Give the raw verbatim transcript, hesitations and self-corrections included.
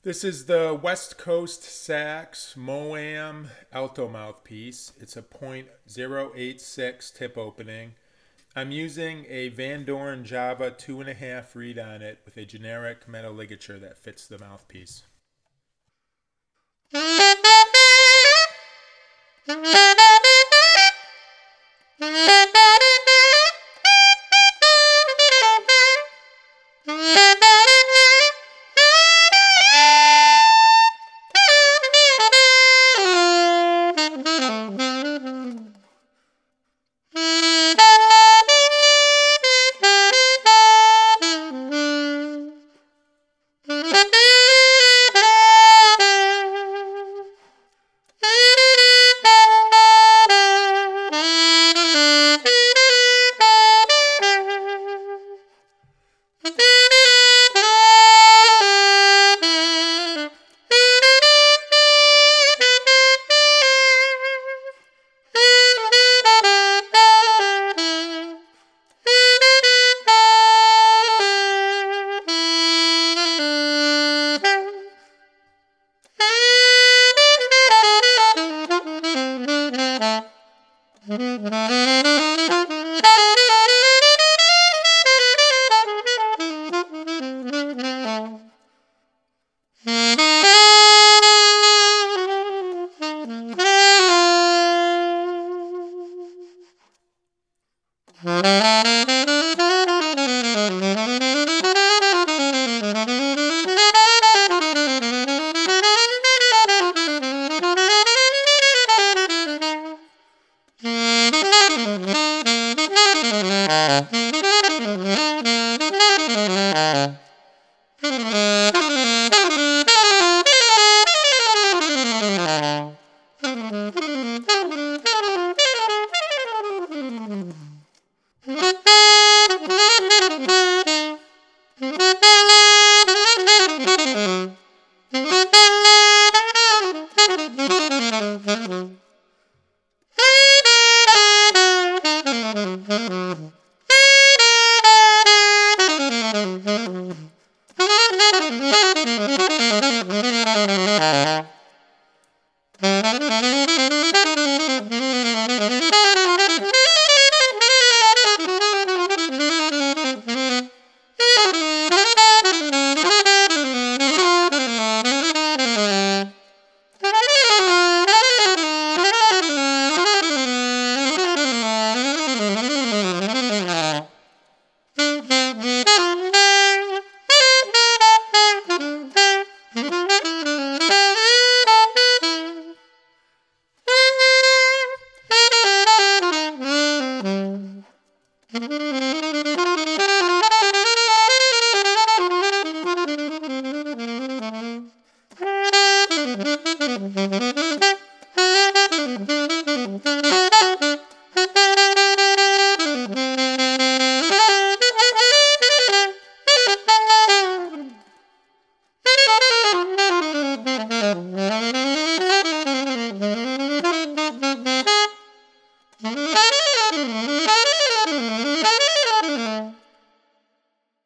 This is the West Coast Sax Moam Alto mouthpiece. It's a point zero eight six tip opening. I'm using a Van Doren Java two and a half reed on it with a generic metal ligature that fits the mouthpiece.